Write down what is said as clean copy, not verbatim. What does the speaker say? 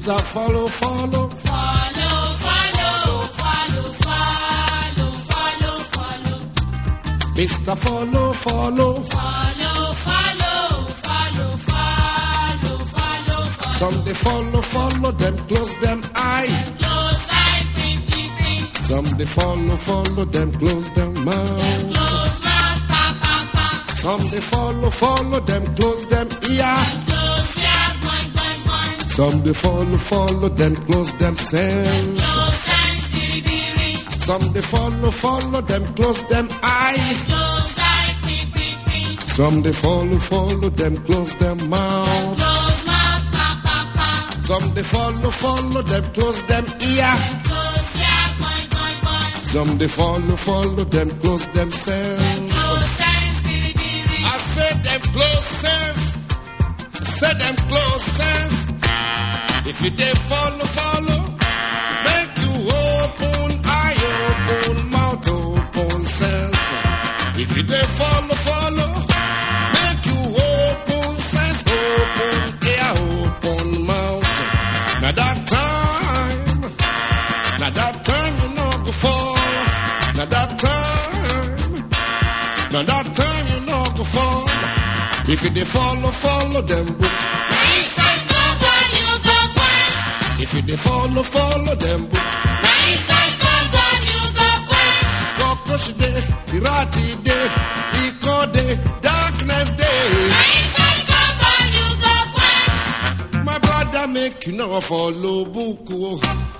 Mr. Follow, follow. Follow, follow, follow, follow, follow, follow. Mr. Follow, follow. Follow, follow, follow, follow, follow, follow. Some they follow, follow them, close them eye. Close eye, ping, ping, ping. Some they follow, follow them, close them mouth. Close mouth, pa, pa, pa. Some they follow, follow them, close them ear. Close ear, boing, boing, boing. Some they follow, follow them, close them sense. Close eyes, biri, biri. Some they follow, follow them, close them eye. Close eye, ping, ping, ping. Some they follow, follow them, close them mouth. Close mouth, pa, pa, pa. Some they follow, follow them, close them ear. Close ear, boing, boing, boing. Some they follow, follow them, close them sense. Close eyes, biri, biri. I say them close sense. Say them close sense. If you dey follow, follow, make you open eye, open mouth, open sense. If you dey follow, follow, make you open sense, open ear, open mouth. Now that time you know go fall. Now that time you know go fall. If you dey follow, follow them book. Now inside compound you go quench. If you dey follow, follow them book. Now inside compound you go quench. Cockroach day, irati day, eco day, darkness day. Now inside compound you go quench. My brother make you know follow book. Oh.